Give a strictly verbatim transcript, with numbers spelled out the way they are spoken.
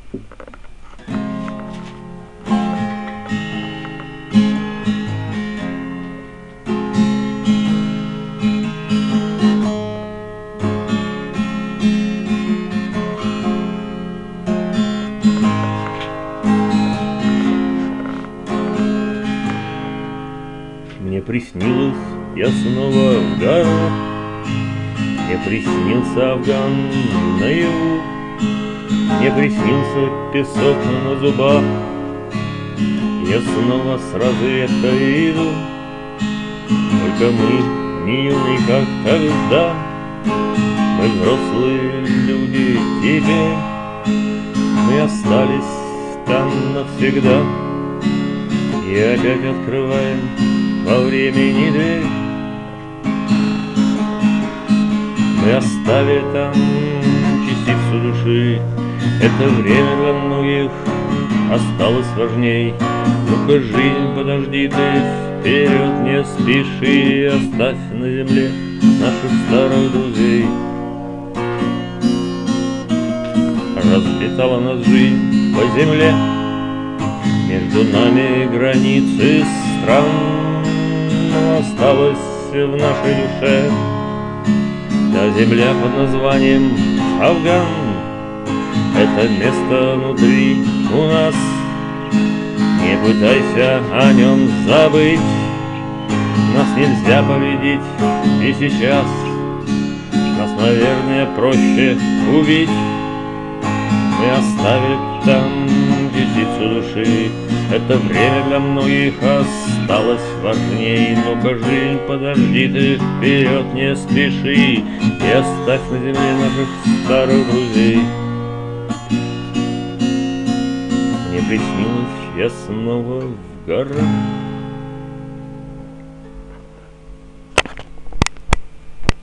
Мне приснилось, я снова в горах, мне приснился Афган наяву, мне приснился песок на зубах. Я снова с разведкой иду, только мы не юны, как тогда. Мы взрослые люди теперь, мы остались там навсегда. И опять открываем во времени дверь, мы оставили там частицу души. Это время для многих осталось важней. Ну-ка, жизнь, подожди ты, вперед не спеши, оставь на земле наших старых друзей. Разлетала нас жизнь по земле, между нами границы стран, но осталась в нашей душе та земля под названием Афган. Это место внутри у нас, не пытайся о нем забыть. Нас нельзя победить и сейчас, нас, наверное, проще убить. Мы оставили там частицу души, это время для многих осталось важней. Ну-ка, жизнь, подожди ты, вперед не спеши, и оставь на земле наших старых друзей. Мне приснилось, я снова в горах,